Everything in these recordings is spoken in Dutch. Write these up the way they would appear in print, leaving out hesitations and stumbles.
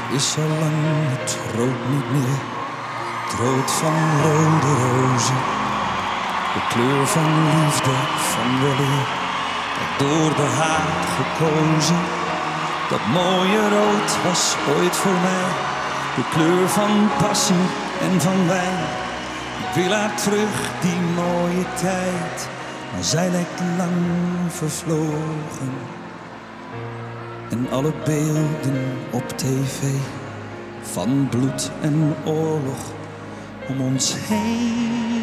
is al lang het rood niet meer. Het rood van rode rozen. De kleur van liefde, van weleer. Door de haat gekozen. Dat mooie rood was ooit voor mij. De kleur van passie en van wijn. Ik wil haar terug, die mooie tijd. Maar zij lijkt lang vervlogen. En alle beelden op tv. Van bloed en oorlog om ons heen.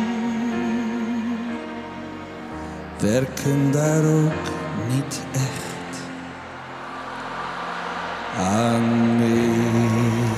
Werken daar ook niet echt aan mee.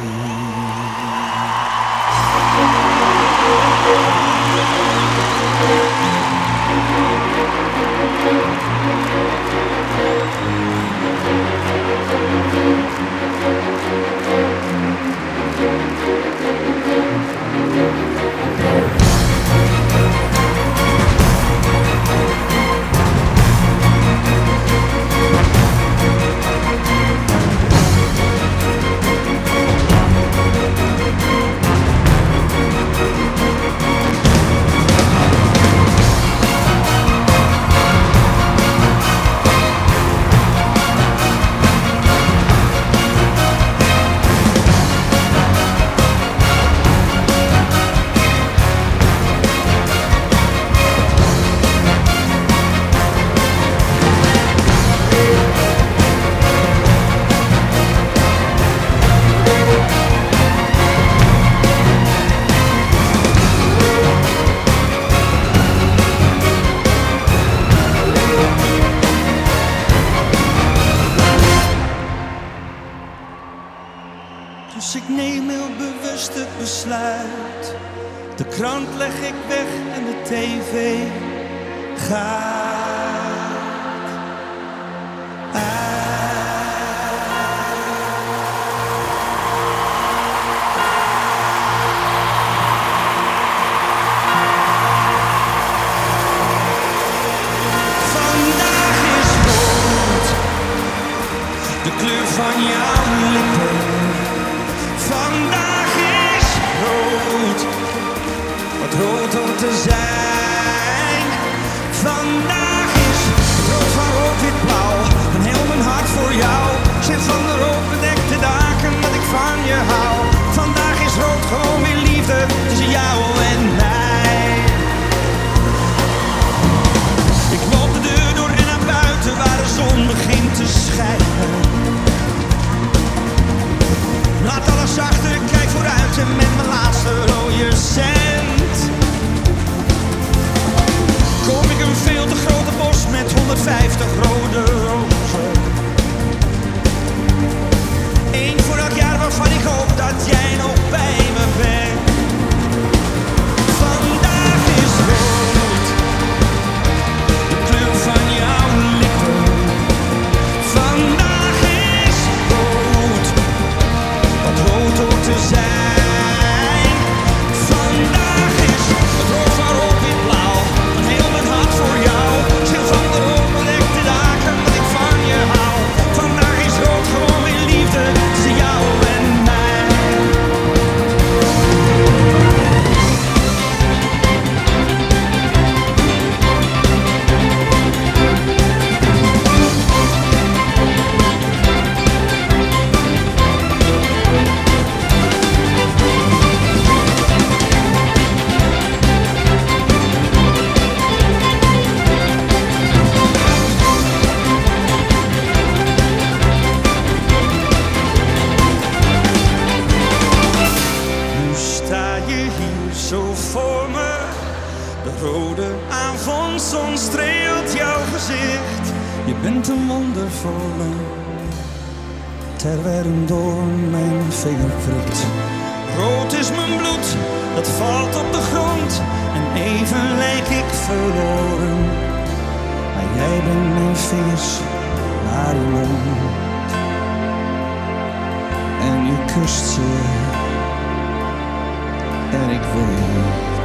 Dus ik neem heel bewust het besluit. De krant leg ik weg en de tv gaat uit. Vandaag is rood, de kleur van jouw lippen. Vandaag is rood, wat rood hoort te zijn. Vandaag is het rood van rood-wit-blauw. En heel mijn hart voor jou. Zit van de rood bedekte dagen dat ik van je hou. Vandaag is rood gewoon weer liefde tussen jou en mij. Ik loop de deur door en naar buiten waar de zon begint te schijnen. Laat alles achter, kijk vooruit en met mijn laatste rode cent kom ik een veel te grote bos met 150 rode rozen. Eén voor elk jaar waarvan ik hoop dat jij nog bij me bent. Vandaag is rood, de kleur van jouw lippen. Vandaag is rood, wat rood hoort te zijn. Vandaag is het rood van rood-wit-blauw. Een heel mijn hart voor jou. Schil van de rood bedekte dagen dat ik van je hou. Vandaag is rood gewoon weer liefde tussen jou en mij. Zo voor me, de rode avondzon streelt jouw gezicht. Je bent een wonder voor me, terwijl een doorn mijn vinger prikt. Rood is mijn bloed, dat valt op de grond en even lijk ik verloren. Maar jij bent mijn vingers naar je mond en je kust ze. En ik wil je